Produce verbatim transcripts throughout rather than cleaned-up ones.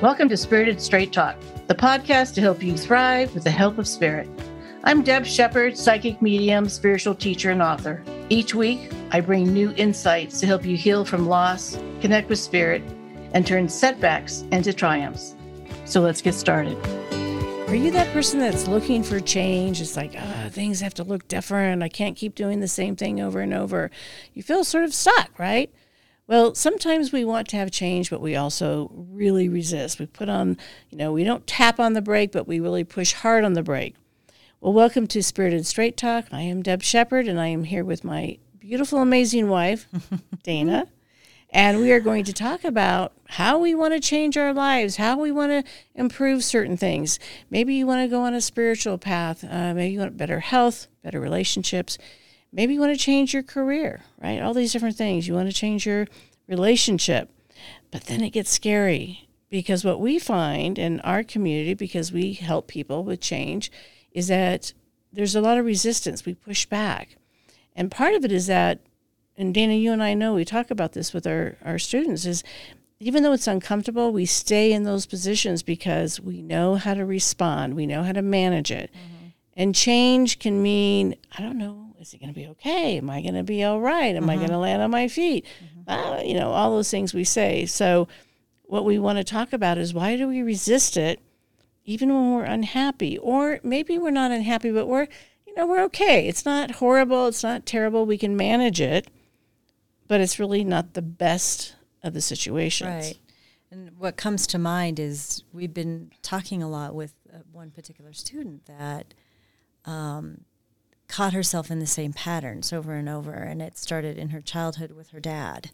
Welcome to Spirited Straight Talk, the podcast to help you thrive with the help of spirit. I'm Deb Shepard, psychic medium, spiritual teacher, and author. Each week, I bring new insights to help you heal from loss, connect with spirit, and turn setbacks into triumphs. So let's get started. Are you that person that's looking for change? It's like, oh, things have to look different. I can't keep doing the same thing over and over. You feel sort of stuck, right? Well, sometimes we want to have change, but we also really resist. We put on, you know, we don't tap on the brake, but we really push hard on the brake. Well, welcome to Spirited Straight Talk. I am Deb Shepard, and I am here with my beautiful, amazing wife, Dana. And we are going to talk about how we want to change our lives, how we want to improve certain things. Maybe you want to go on a spiritual path. Uh, maybe you want better health, better relationships. Maybe you want to change your career, right? All these different things. You want to change your relationship. But then it gets scary because what we find in our community, because we help people with change, is that there's a lot of resistance. We push back. And part of it is that, and Dana, you and I know, we talk about this with our, our students, is even though it's uncomfortable, we stay in those positions because we know how to respond. We know how to manage it. Mm-hmm. And change can mean, I don't know, is it going to be okay? Am I going to be all right? Am mm-hmm. I going to land on my feet? Mm-hmm. Uh, you know, all those things we say. So what we want to talk about is why do we resist it even when we're unhappy? Or maybe we're not unhappy, but we're, you know, we're okay. It's not horrible. It's not terrible. We can manage it, but it's really not the best of the situations. Right. And what comes to mind is we've been talking a lot with uh, one particular student that um, caught herself in the same patterns over and over. And it started in her childhood with her dad.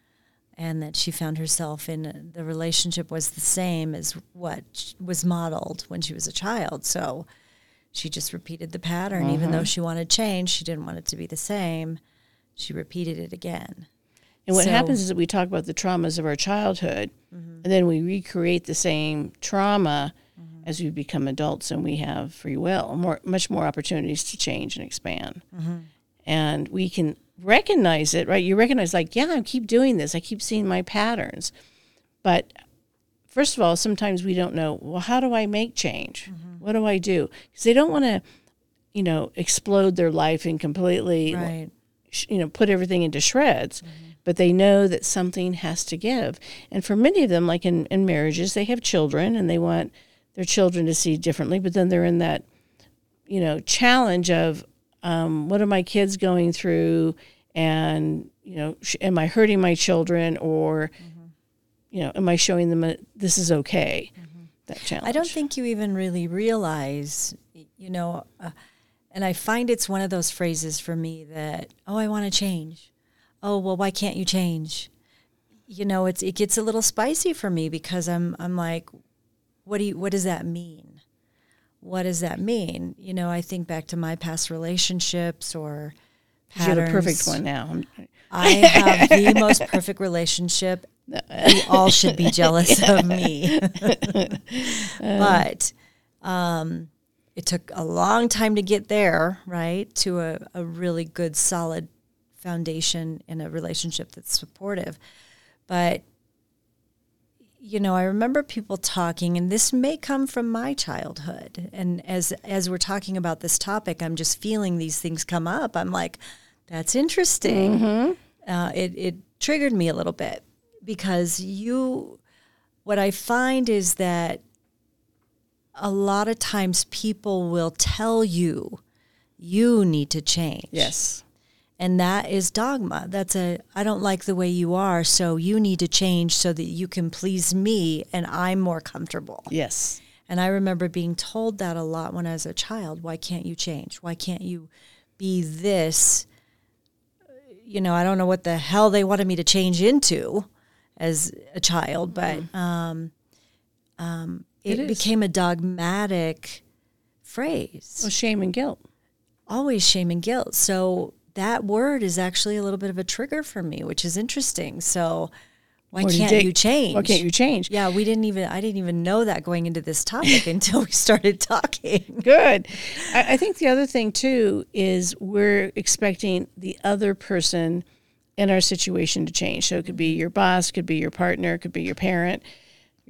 And that she found herself in a, the relationship was the same as what was modeled when she was a child. So she just repeated the pattern. Mm-hmm. Even though she wanted change, she didn't want it to be the same. She repeated it again. And what so, happens is that we talk about the traumas of our childhood, mm-hmm. and then we recreate the same trauma mm-hmm. as we become adults and we have free will, more, much more opportunities to change and expand. Mm-hmm. And we can recognize it, right? You recognize, like, yeah, I keep doing this. I keep seeing my patterns. But first of all, sometimes we don't know, well, how do I make change? Mm-hmm. What do I do? Because they don't want to, you know, explode their life and completely, right. you know, put everything into shreds. Mm-hmm. But they know that something has to give. And for many of them, like in, in marriages, they have children and they want their children to see differently. But then they're in that, you know, challenge of, um, what are my kids going through? And, you know, sh- am I hurting my children? Or, mm-hmm. you know, am I showing them a, this is okay? Mm-hmm. That challenge. I don't think you even really realize, you know, uh, and I find it's one of those phrases for me that, oh, I want to change. Oh, well, why can't you change? You know, it's it gets a little spicy for me because I'm I'm like, what do you what does that mean? What does that mean? You know, I think back to my past relationships or patterns. You have a perfect one now. I have the most perfect relationship. We all should be jealous of me. But um, it took a long time to get there, right, to a, a really good, solid foundation in a relationship that's supportive. But, you know, I remember people talking, and this may come from my childhood. And as as we're talking about this topic, I'm just feeling these things come up. I'm like, that's interesting. Mm-hmm. Uh, it, it triggered me a little bit because you, what I find is that a lot of times people will tell you, you need to change. Yes. And that is dogma. That's a, I don't like the way you are, so you need to change so that you can please me and I'm more comfortable. Yes. And I remember being told that a lot when I was a child. Why can't you change? Why can't you be this? You know, I don't know what the hell they wanted me to change into as a child, but mm. um, um, it, it became a dogmatic phrase. Well, shame and guilt. Always shame and guilt. So that word is actually a little bit of a trigger for me, which is interesting. So why Or can't dig- you change? Why can't you change? Yeah, we didn't even, I didn't even know that going into this topic until we started talking. Good. I, I think the other thing too is we're expecting the other person in our situation to change. So it could be your boss, could be your partner, could be your parent,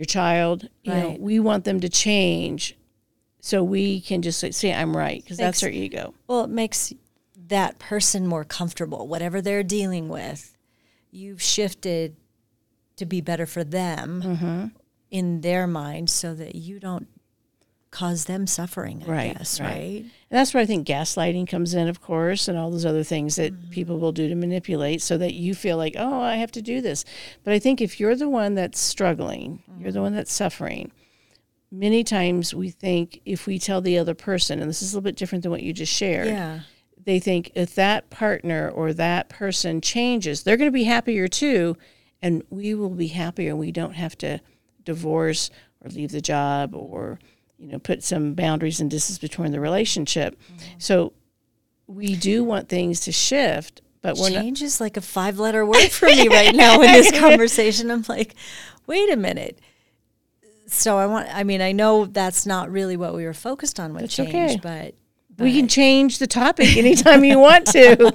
your child. You know, Right. we want them to change so we can just say, say I'm right, because that's Makes- our ego. Well, it makes that person more comfortable. Whatever they're dealing with, you've shifted to be better for them Mm-hmm. in their mind so that you don't cause them suffering, I Right, guess, right. right? And that's where I think gaslighting comes in, of course, and all those other things that Mm-hmm. people will do to manipulate so that you feel like, oh, I have to do this. But I think if you're the one that's struggling, you're Mm-hmm. the one that's suffering, many times we think if we tell the other person, and this is a little bit different than what you just shared, Yeah. they think if that partner or that person changes, they're going to be happier too, and we will be happier, and we don't have to divorce or leave the job or, you know, put some boundaries and distance between the relationship. Mm-hmm. So we do want things to shift, but we're not. Change is like a five-letter word for me right now in this conversation. I'm like, wait a minute. So I want, I mean, I know that's not really what we were focused on with That's change, okay. but, We can but- change the topic anytime you want to.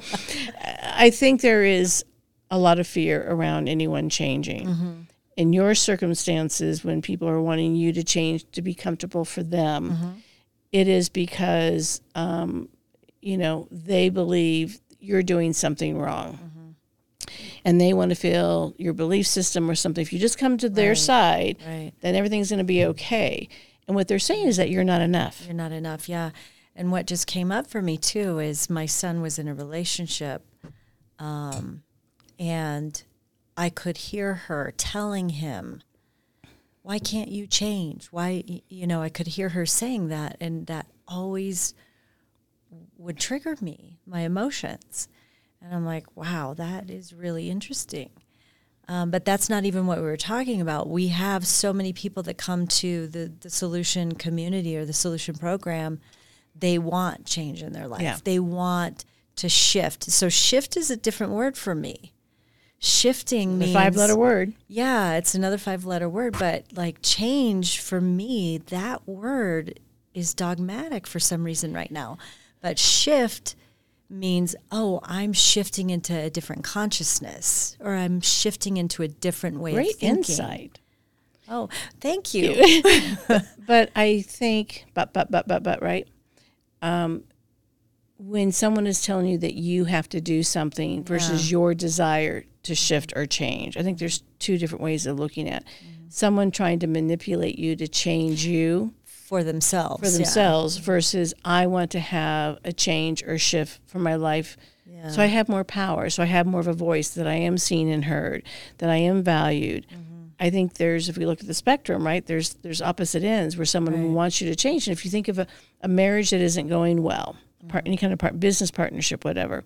I think there is a lot of fear around anyone changing. Mm-hmm. In your circumstances, when people are wanting you to change to be comfortable for them, Mm-hmm. it is because, um, you know, they believe you're doing something wrong. Mm-hmm. And they want to feel your belief system or something. If you just come to their Right. side, right. then everything's going to be okay. And what they're saying is that you're not enough. You're not enough, yeah. And what just came up for me too is my son was in a relationship, um, and I could hear her telling him, "Why can't you change? Why?" y- You know, I could hear her saying that, and that always would trigger me, my emotions. And I'm like, "Wow, that is really interesting." Um, but that's not even what we were talking about. We have so many people that come to the, the solution community or the solution program. They want change in their life. Yeah. They want to shift. So shift is a different word for me. Shifting The means five-letter word. Yeah, it's another five-letter word, but like change for me, that word is dogmatic for some reason right now. But shift means, oh, I'm shifting into a different consciousness, or I'm shifting into a different way Great of thinking. insight. Oh, thank you. But I think, but, but, but, but, but, right? Um, when someone is telling you that you have to do something versus your desire to shift or change, I think there's two different ways of looking at someone trying to manipulate you to change you For themselves. for themselves versus I want to have a change or shift for my life. Yeah. So I have more power. So I have more of a voice, that I am seen and heard, that I am valued. I think there's, if we look at the spectrum, right, there's there's opposite ends where someone Right. wants you to change. And if you think of a, a marriage that isn't going well, part, any kind of part, business partnership, whatever,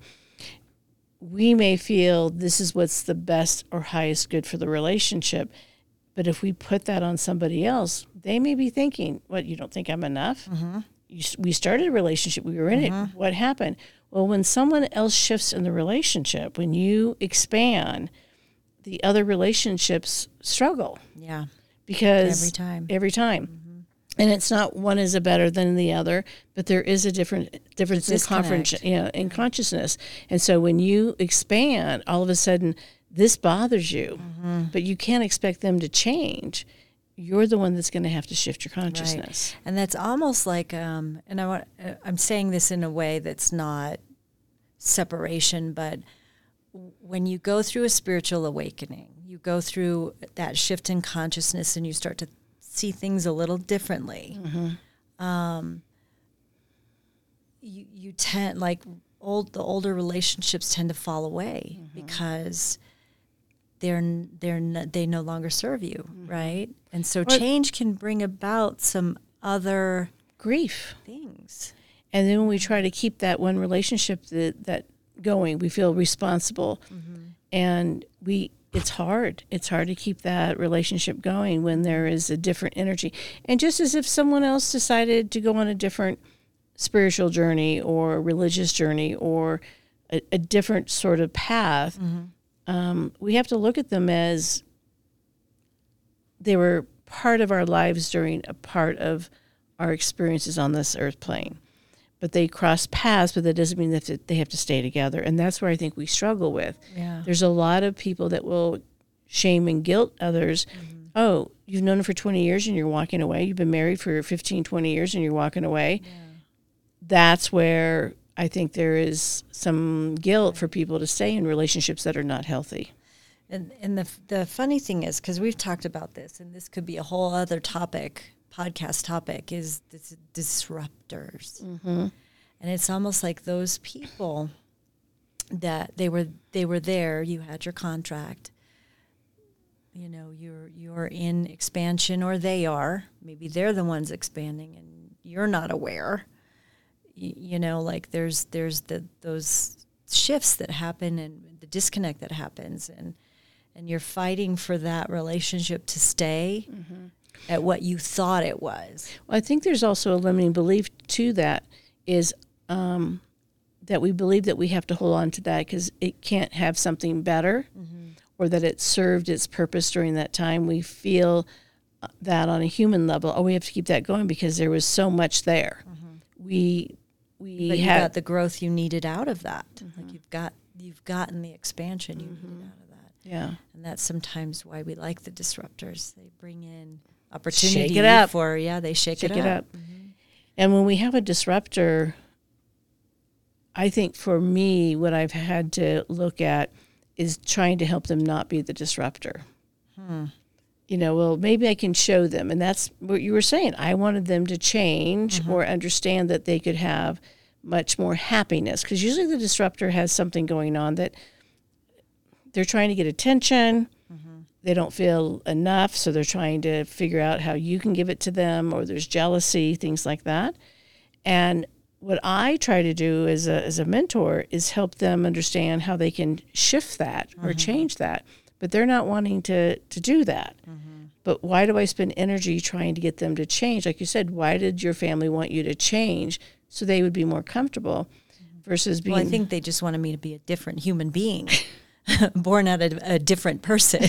we may feel this is what's the best or highest good for the relationship. But if we put that on somebody else, they may be thinking, what, you don't think I'm enough? You, s- we started a relationship. We were in it. What happened? Well, when someone else shifts in the relationship, when you expand, the other relationships struggle Yeah. because Every time. every time. And it's not one is a better than the other, but there is a different difference in conference, disconnect. you know, in consciousness. And so when you expand, all of a sudden this bothers you, but you can't expect them to change. You're the one that's going to have to shift your consciousness. And that's almost like, um, and I want, uh, I'm saying this in a way that's not separation, but when you go through a spiritual awakening, you go through that shift in consciousness and you start to see things a little differently. Um, you, you tend, like old, the older relationships tend to fall away because they're they're n- they no longer serve you, right? And so change can bring about some other Grief. things. And then when we try to keep that one relationship that, that going, we feel responsible. And we it's hard. It's hard to keep that relationship going when there is a different energy. And just as if someone else decided to go on a different spiritual journey or religious journey or a, a different sort of path, um, we have to look at them as they were part of our lives during a part of our experiences on this earth plane. But they cross paths, but that doesn't mean that they have to stay together. And that's where I think we struggle with. Yeah. There's a lot of people that will shame and guilt others. Oh, you've known them for twenty years and you're walking away. You've been married for fifteen, twenty years and you're walking away. Yeah. That's where I think there is some guilt for people to stay in relationships that are not healthy. And and the the funny thing is, because we've talked about this, and this could be a whole other topic, podcast topic, is this disruptors. Mm-hmm. And it's almost like those people that they were they were there. You had your contract. You know, you're you're in expansion, or they are. Maybe they're the ones expanding, and you're not aware. You, you know, like there's there's the those shifts that happen, and the disconnect that happens, and and you're fighting for that relationship to stay mm-hmm. at what you thought it was. Well, I think there's also a limiting belief to that is um, that we believe that we have to hold on to that because it can't have something better. Mm-hmm. Or that it served its purpose during that time. We feel that on a human level, oh, we have to keep that going because there was so much there. Mm-hmm. We we but you had got the growth you needed out of that. Mm-hmm. Like you've got you've gotten the expansion you mm-hmm. needed out of that. Yeah, and that's sometimes why we like the disruptors. They bring in opportunity shake it up. for yeah, they shake, shake it up. It up. Mm-hmm. And when we have a disruptor, I think for me, what I've had to look at is trying to help them not be the disruptor. Hmm. You know, well, maybe I can show them. And that's what you were saying. I wanted them to change mm-hmm. or understand that they could have much more happiness. Because usually the disruptor has something going on that they're trying to get attention. Mm-hmm. They don't feel enough, so they're trying to figure out how you can give it to them, or there's jealousy, things like that. And what I try to do as a as a mentor is help them understand how they can shift that or mm-hmm. change that. But they're not wanting to, to do that. Mm-hmm. But why do I spend energy trying to get them to change? Like you said, why did your family want you to change so they would be more comfortable mm-hmm. versus being... Well, I think they just wanted me to be a different human being, born out of a different person.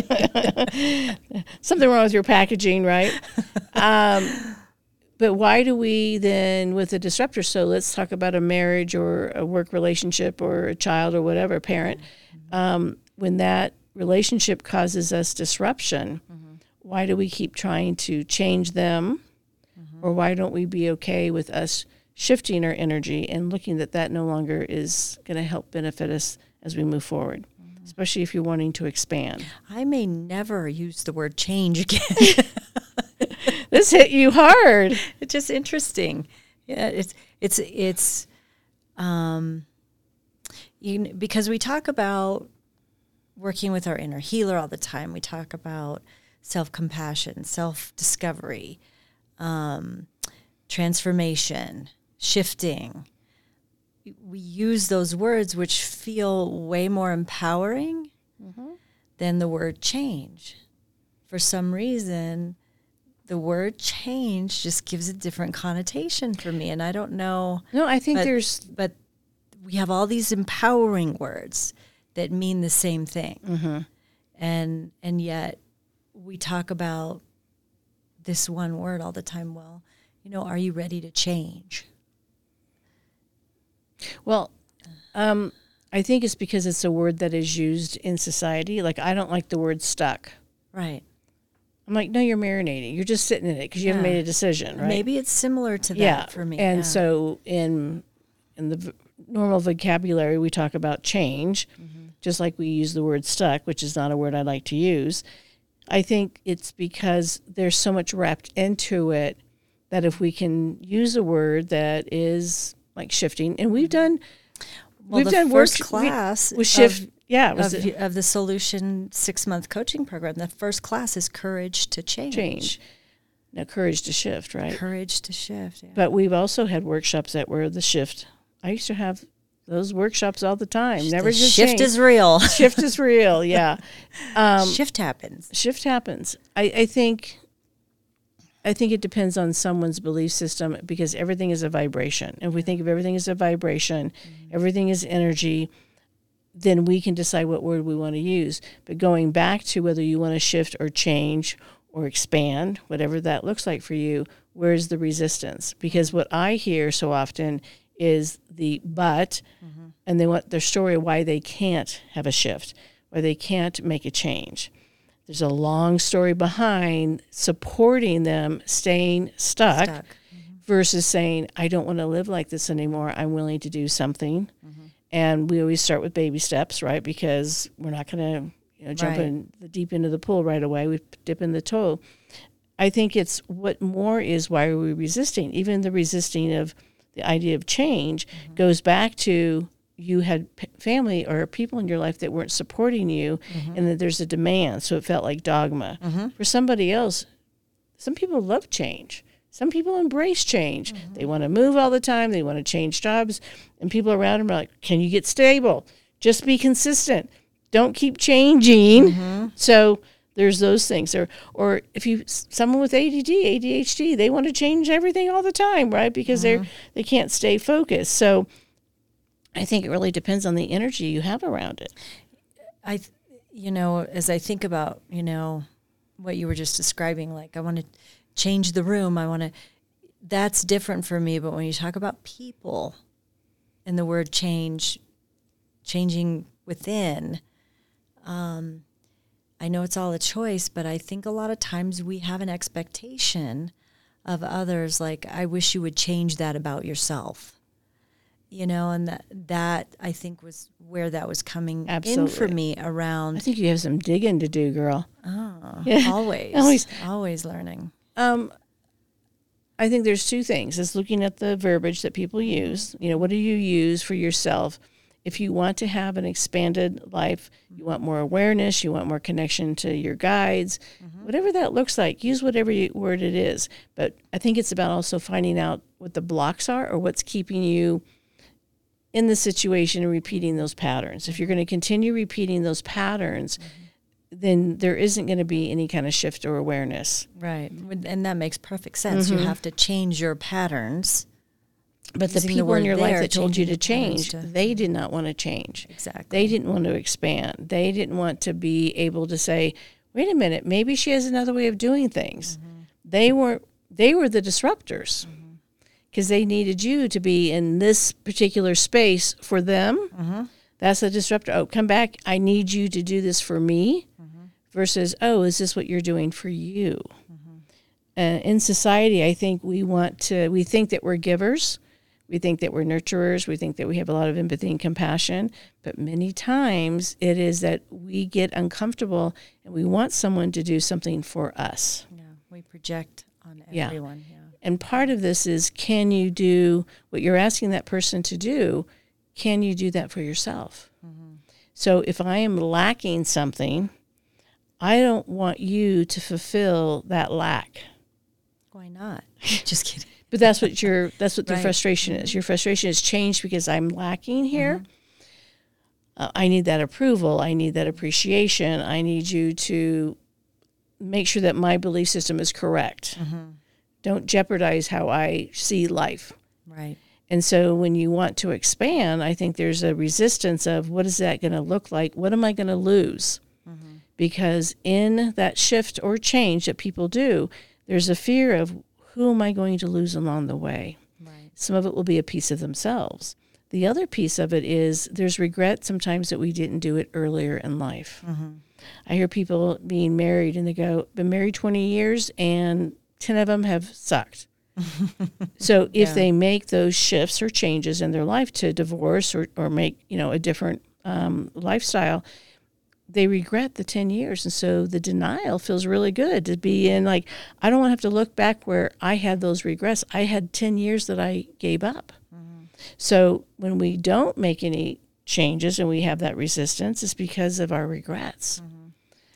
Something wrong with your packaging, right? Um But why do we then, with a disruptor, so let's talk about a marriage or a work relationship or a child or whatever, parent, um, when that relationship causes us disruption, mm-hmm. why do we keep trying to change them? Mm-hmm. Or why don't we be okay with us shifting our energy and looking that that no longer is going to help benefit us as we move forward, mm-hmm. especially if you're wanting to expand? I may never use the word change again. This hit you hard. It's just interesting. Yeah, it's it's it's um, you because we talk about working with our inner healer all the time. We talk about self-compassion, self-discovery, um, transformation, shifting. We use those words which feel way more empowering mm-hmm. than the word change. For some reason, the word change just gives a different connotation for me. And I don't know. No, I think but, there's... But we have all these empowering words that mean the same thing. Mm-hmm. And and yet we talk about this one word all the time. Well, you know, are you ready to change? Well, um, I think it's because it's a word that is used in society. Like, I don't like the word stuck. Right. I'm like, no, you're marinating. You're just sitting in it because you yeah. haven't made a decision, right? Maybe it's similar to that yeah. for me. And yeah. so in in the v- normal vocabulary, we talk about change, mm-hmm. just like we use the word stuck, which is not a word I like to use. I think it's because there's so much wrapped into it that if we can use a word that is like shifting, and we've done, well, we've the done first work, class we, with shift. Of, yeah, of, was it, of the Solution six-month coaching program. The first class is Courage to Change. Change. Now, courage to shift, right? Courage to shift, yeah. But we've also had workshops that were the shift. I used to have those workshops all the time. Never the just shift change. is real. Shift is real, yeah. Um, shift happens. Shift happens. I, I think I think it depends on someone's belief system because everything is a vibration. If we think of everything as a vibration, mm-hmm. everything is energy, then we can decide what word we want to use. But going back to whether you want to shift or change or expand, whatever that looks like for you, where's the resistance? Because what I hear so often is the but, mm-hmm. and they want their story of why they can't have a shift, why they can't make a change. There's a long story behind supporting them staying stuck, Stuck. versus saying, I don't want to live like this anymore. I'm willing to do something. Mm-hmm. And we always start with baby steps, right? Because we're not going to you know, jump Right. in the deep into the pool right away. We dip in the toe. I think it's what more is why are we resisting? Even the resisting of the idea of change mm-hmm. goes back to you had p- family or people in your life that weren't supporting you mm-hmm. and that there's a demand. So it felt like dogma. Mm-hmm. For somebody else, some people love change. Some people embrace change. Mm-hmm. They want to move all the time. They want to change jobs. And people around them are like, can you get stable? Just be consistent. Don't keep changing. Mm-hmm. So there's those things. Or or if you someone with A D D, A D H D, they want to change everything all the time, right? Because mm-hmm. they're they can't stay focused. So I think it really depends on the energy you have around it. I, you know, as I think about, you know, what you were just describing, like I want to change the room. I want to, that's different for me. But when you talk about people and the word change, changing within, um, I know it's all a choice, but I think a lot of times we have an expectation of others. Like, I wish you would change that about yourself, you know, and that, that I think was where that was coming Absolutely. in for me around. I think you have some digging to do, girl. Oh, Yeah. always, Always. always learning. Um, I think there's two things. It's looking at the verbiage that people use. You know, what do you use for yourself? If you want to have an expanded life, you want more awareness, you want more connection to your guides, mm-hmm. whatever that looks like, use whatever you, word it is. But I think it's about also finding out what the blocks are or what's keeping you in the situation and repeating those patterns. If you're going to continue repeating those patterns, mm-hmm. then there isn't going to be any kind of shift or awareness. Right. And that makes perfect sense. Mm-hmm. You have to change your patterns. But the people the in your life that told you to change, to, they did not want to change. Exactly. They didn't want to expand. They didn't want to be able to say, wait a minute, maybe she has another way of doing things. Mm-hmm. They weren't, they were the disruptors because mm-hmm. they needed you to be in this particular space for them. Mm-hmm. That's the disruptor. Oh, come back. I need you to do this for me mm-hmm. versus, oh, is this what you're doing for you? Mm-hmm. Uh, in society, I think we want to, we think that we're givers. We think that we're nurturers. We think that we have a lot of empathy and compassion. But many times it is that we get uncomfortable and we want someone to do something for us. Yeah, we project on yeah. everyone. Yeah. And part of this is, can you do what you're asking that person to do? Can you do that for yourself? Mm-hmm. So if I am lacking something, I don't want you to fulfill that lack. Why not? Just kidding. But that's what your that's what the right. frustration is. Your frustration is changed because I'm lacking here. Mm-hmm. Uh, I need that approval. I need that appreciation. I need you to make sure that my belief system is correct. Mm-hmm. Don't jeopardize how I see life. Right. And so when you want to expand, I think there's a resistance of what is that going to look like? What am I going to lose? Mm-hmm. Because in that shift or change that people do, there's a fear of, who am I going to lose along the way? Right. Some of it will be a piece of themselves. The other piece of it is there's regret sometimes that we didn't do it earlier in life. Mm-hmm. I hear people being married and they go, been married twenty years and ten of them have sucked. So if yeah. they make those shifts or changes in their life to divorce or, or make, you know, a different um, lifestyle, they regret the ten years. And so the denial feels really good to be in, like, I don't want to have to look back where I had those regrets. I had ten years that I gave up. Mm-hmm. So when we don't make any changes and we have that resistance, it's because of our regrets. Mm-hmm.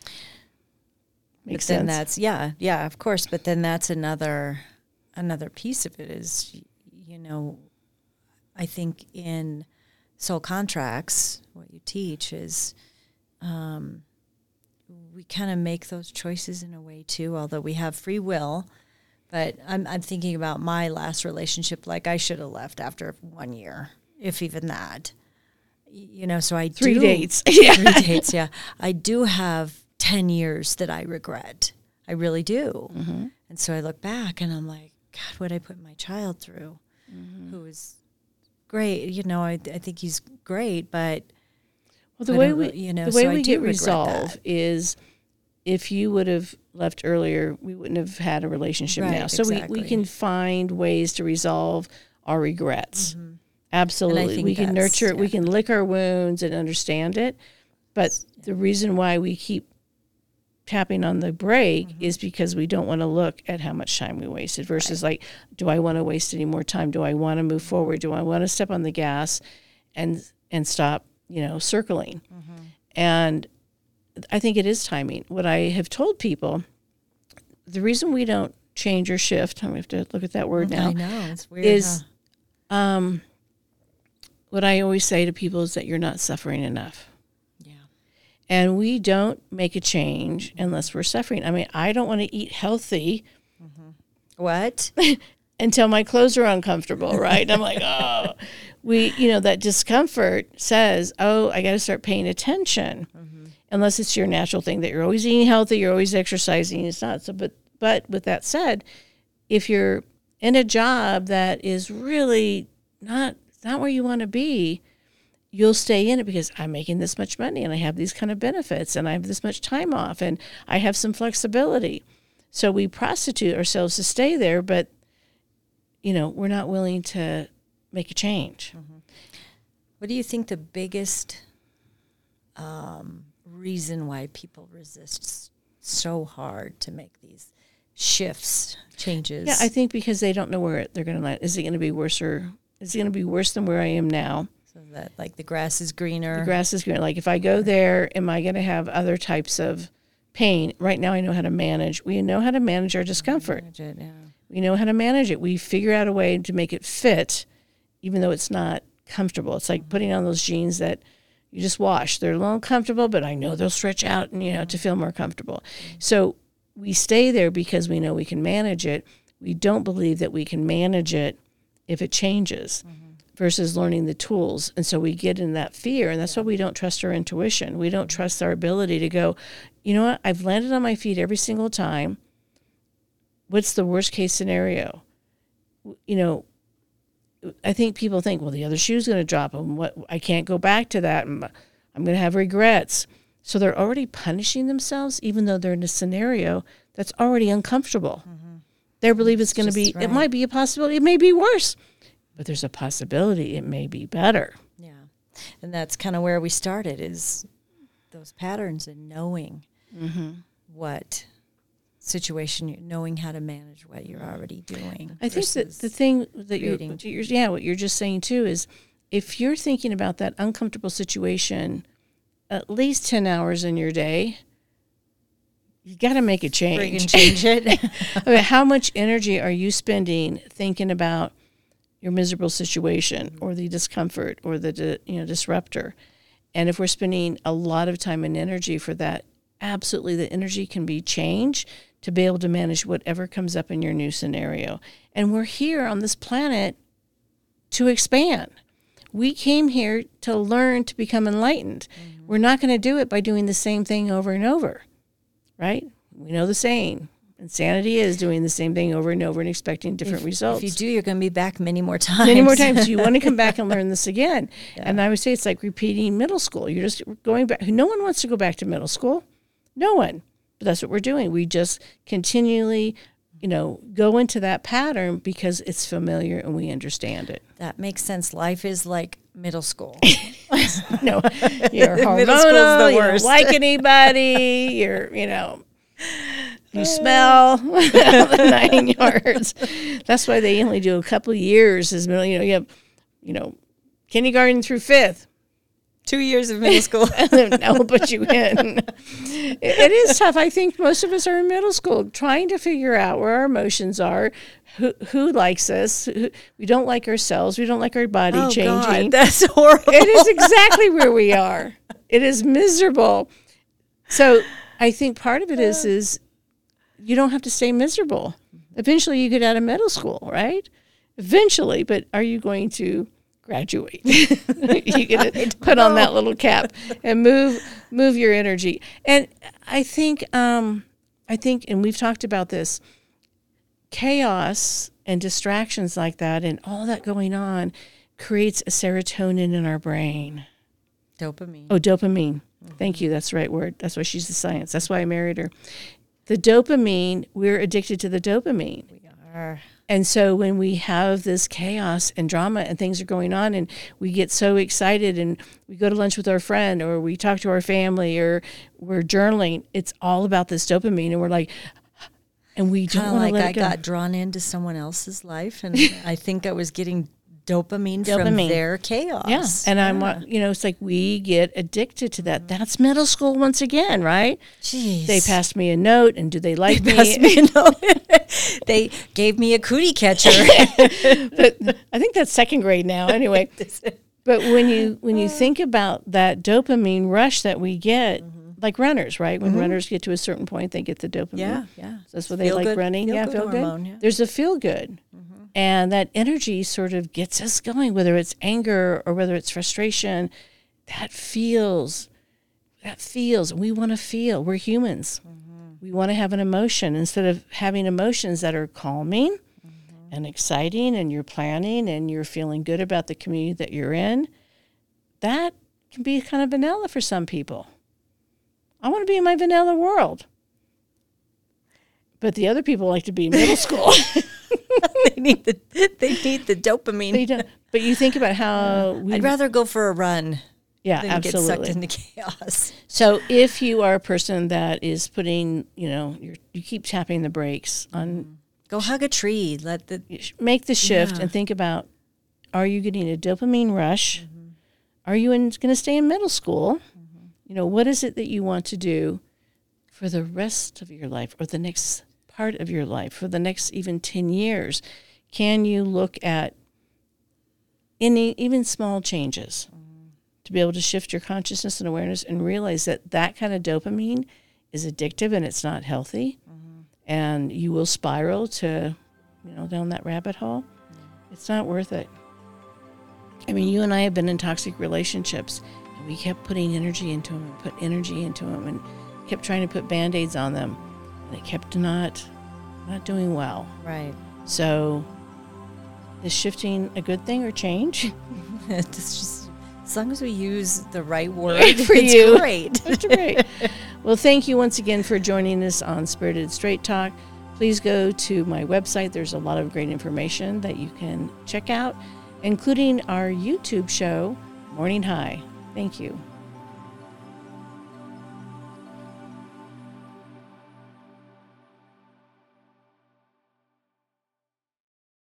Makes but then sense? That's, yeah, yeah, of course. But then that's another, another piece of it is, you know, I think in soul contracts, what you teach is, Um, we kind of make those choices in a way too, although we have free will. But I'm I'm thinking about my last relationship, like I should have left after one year, if even that. You know, so I three do, dates, yeah. three dates, yeah. I do have ten years that I regret. I really do. Mm-hmm. And so I look back and I'm like, God, what I put my child through, mm-hmm. who was great. You know, I I think he's great, but. Well, the way we, you know, the way so we get resolve that. is if you would have left earlier, we wouldn't have had a relationship Right, now. So we, exactly. we can find ways to resolve our regrets. Mm-hmm. Absolutely. think We can that's- nurture it. We yeah. can lick our wounds and understand it. But the reason why we keep tapping on the brake Mm-hmm. is because we don't want to look at how much time we wasted versus like, do I want to waste any more time? Do I want to move forward? Do I want to step on the gas and and stop, you know, circling? Mm-hmm. And I think it is timing. What I have told people, the reason we don't change or shift, I have to look at that word now, I know, it's weird. is huh? um, what I always say to people is that you're not suffering enough. Yeah. And we don't make a change unless we're suffering. I mean, I don't want to eat healthy What? until my clothes are uncomfortable, right? And I'm like, oh, we, you know, that discomfort says, oh, I got to start paying attention. Unless it's your natural thing that you're always eating healthy, you're always exercising. It's not. So, but, but with that said, if you're in a job that is really not, not where you want to be, you'll stay in it because I'm making this much money and I have these kind of benefits and I have this much time off and I have some flexibility. So we prostitute ourselves to stay there, but, you know, we're not willing to make a change. What do you think the biggest um, reason why people resist so hard to make these shifts, changes? Yeah, I think because they don't know where they're going to land. Is it going to be worse or is it going to be worse than where I am now? So that like the grass is greener. The grass is green. Like if I go there, am I going to have other types of pain? Right now I know how to manage. We know how to manage our discomfort. Manage it, yeah. We know how to manage it. We figure out a way to make it fit, even though it's not comfortable. It's like putting on those jeans that you just wash. They're a little uncomfortable, but I know they'll stretch out and, you know, to feel more comfortable. So we stay there because we know we can manage it. We don't believe that we can manage it if it changes versus learning the tools. And so we get in that fear, and that's why we don't trust our intuition. We don't trust our ability to go, you know what, I've landed on my feet every single time. What's the worst case scenario? You know, I think people think, well, the other shoe's going to drop, and what I can't go back to that, and I'm going to have regrets. So they're already punishing themselves, even though they're in a scenario that's already uncomfortable. Mm-hmm. They believe it's going to be, right. it might be a possibility, it may be worse, but there's a possibility it may be better. Yeah. And that's kind of where we started, is those patterns and knowing Mm-hmm. what situation, you knowing how to manage what you're already doing. I think that versus the thing that you're, creating- what you're, yeah, what you're just saying too is if you're thinking about that uncomfortable situation at least ten hours in your day, you got to make a change. Friggin' change it. I mean, how much energy are you spending thinking about your miserable situation or the discomfort or the di- you know disruptor? And if we're spending a lot of time and energy for that, absolutely the energy can be changed to be able to manage whatever comes up in your new scenario. And we're here on this planet to expand. We came here to learn to become enlightened. Mm-hmm. We're not going to do it by doing the same thing over and over, right? We know the saying. Insanity is doing the same thing over and over and expecting different if, results. If you do, you're going to be back many more times. Many more times. You want to come back and learn this again. Yeah. And I would say it's like repeating middle school. You're just going back. No one wants to go back to middle school. No one. But that's what we're doing. We just continually, you know, go into that pattern because it's familiar and we understand it. That makes sense. Life is like middle school. No, you're hormonal, Middle school's the you don't worst. like anybody, you're, you know, you smell the nine yards. That's why they only do a couple of years as middle, you know, you have, you know, kindergarten through fifth. Two years of middle school. And then I'll put you in. It, it is tough. I think most of us are in middle school trying to figure out where our emotions are, who who likes us. Who, we don't like ourselves. We don't like our body Oh, changing. God, that's horrible. It is exactly where we are. It is miserable. So I think part of it is is you don't have to stay miserable. Eventually you get out of middle school, right? Eventually, but are you going to graduate? You get to put on that little cap and move move your energy. And I think um, I think, and we've talked about this, chaos and distractions like that and all that going on creates a serotonin in our brain. Dopamine. Oh, dopamine. Thank you. That's the right word. That's why she's the science. That's why I married her. The dopamine, we're addicted to the dopamine. We are. And so when we have this chaos and drama and things are going on and we get so excited and we go to lunch with our friend or we talk to our family or we're journaling, it's all about this dopamine. And we're like, and we don't want like to let I it go. got drawn into someone else's life, and I think I was getting dopamine, Dopamine. from their chaos. Yeah. And I'm, uh, you know, it's like we get addicted to that. That's middle school once again, right? Jeez. They passed me a note and do they like They me? passed me a note. They gave me a cootie catcher. But I think that's second grade now anyway. But when you when you think about that dopamine rush that we get, mm-hmm. like runners, right? When mm-hmm. runners get to a certain point, they get the dopamine. Yeah, yeah. So that's what they feel like good, running. Feel yeah, good feel hormone, good. Yeah. There's a feel good. Mm-hmm. And that energy sort of gets us going, whether it's anger or whether it's frustration. That feels, that feels, we want to feel. We're humans. Mm-hmm. We want to have an emotion instead of having emotions that are calming mm-hmm. and exciting and you're planning and you're feeling good about the community that you're in. That can be kind of vanilla for some people. I want to be in my vanilla world. But the other people like to be in middle school. they need the they need the dopamine. They don't. But you think about how we, I'd rather go for a run. Yeah, than absolutely. get sucked into chaos. So if you are a person that is putting, you know, you're, you keep tapping the brakes on, go hug a tree. Let the make the shift yeah. and think about: are you getting a dopamine rush? Mm-hmm. Are you going to stay in middle school? Mm-hmm. You know, what is it that you want to do for the rest of your life or the next part of your life for the next even ten years? Can you look at any even small changes mm-hmm. to be able to shift your consciousness and awareness and realize that that kind of dopamine is addictive and it's not healthy mm-hmm. and you will spiral to, you know, down that rabbit hole. Mm-hmm. It's not worth it. I mean, you and I have been in toxic relationships and we kept putting energy into them and put energy into them and kept trying to put Band-Aids on them. And it kept not not doing well. Right. So is shifting a good thing or change? It's just, as long as we use the right word for it's you. Great. It's great. Well, thank you once again for joining us on Spirited Straight Talk. Please go to my website. There's a lot of great information that you can check out, including our YouTube show, Morning High. Thank you.